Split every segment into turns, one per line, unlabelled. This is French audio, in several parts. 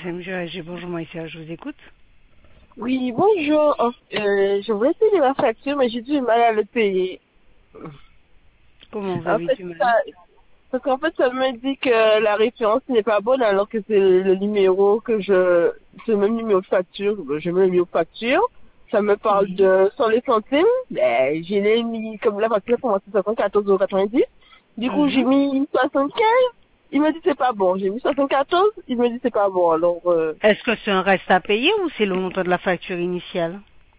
CMG, bonjour Maïssa, je vous écoute.
Oui, bonjour. Je voulais payer ma facture, mais j'ai du mal à le payer.
Comment vous
En
avez
fait,
du mal?
parce qu'en fait, ça me dit que la référence n'est pas bonne, alors que c'est le numéro c'est le même numéro de facture. Je mets le numéro de facture. Ça me parle
Oui.
de 100 les centimes. Ben, j'ai l'ai mis, comme la facture pour moi, c'est 74,90 €. Du coup, j'ai
Mhm.
mis 75. Il me dit c'est pas bon. J'ai mis 74. Il me dit c'est pas bon. Alors,
Est-ce que c'est un reste à payer ou c'est le montant de la facture initiale?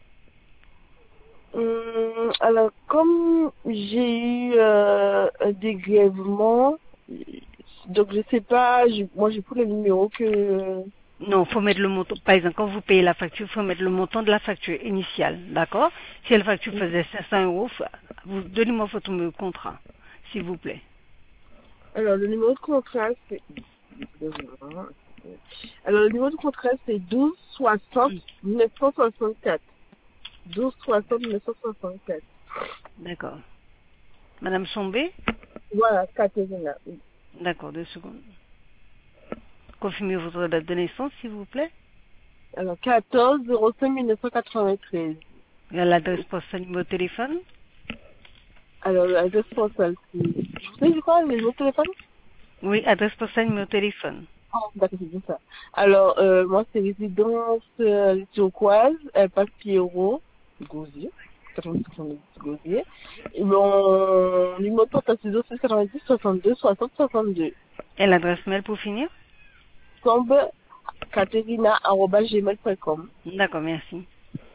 Alors, comme j'ai eu un dégrèvement, donc je sais pas, moi j'ai pris le numéro que...
Non, faut mettre le montant. Par exemple, quand vous payez la facture, faut mettre le montant de la facture initiale, d'accord? Si la facture faisait 500 euros, donnez-moi votre numéro de contrat, s'il vous plaît.
Alors, le numéro de contrat, c'est... Alors, le numéro de contrat, c'est 12 60 964. 12 60 964.
D'accord. Madame Sombé?
Voilà, Caterina. Oui.
D'accord, 2 secondes. Confirmez votre date de naissance, s'il vous plaît.
Alors, 14 05 1993.
Et l'adresse postale, numéro de téléphone.
Alors, l'adresse postale, c'est... Je vous ai dit quoi, le numéro de téléphone?
Oui, adresse postale, numéro de téléphone.
Ah, d'accord, c'est bien ça. Alors, moi, c'est résidence turquoise, Passe Pierrot, Gosier, 90 Gosier. Et mon numéro de portable, c'est 06 62 60 62.
Et l'adresse mail pour finir.
Tombe caterina@gmail.com.
D'accord, merci.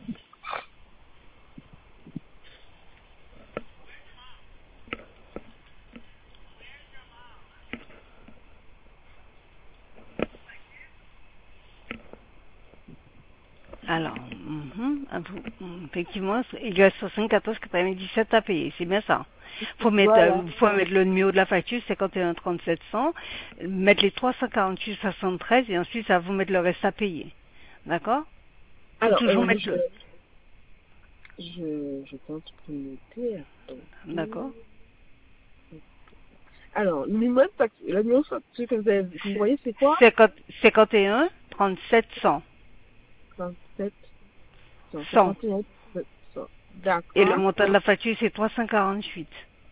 Alors, effectivement, il reste 74,97 à payer, c'est bien ça.
Voilà.
Faut mettre le numéro de la facture, 51 37 100, mettre les 348,73 et ensuite ça va vous mettre le reste à payer. D'accord? Faut
Alors,
toujours mettre le.
je pense pour noter.
D'accord?
Alors, le numéro de facture que vous voyez, c'est quoi?
51 37 100.
37
100.
151 100.
Et le
D'accord.
montant de la facture, c'est 348.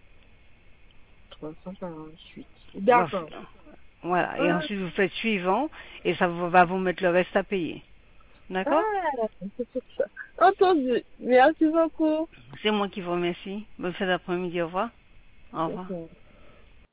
348.
Voilà.
D'accord.
Voilà. Et
Ah,
ensuite, vous faites suivant et ça va vous mettre le reste à payer. D'accord?
c'est pour ça. Entendu. Merci beaucoup.
C'est moi qui vous remercie. Bonne fin d'après-midi. Au revoir. Au revoir.
D'accord.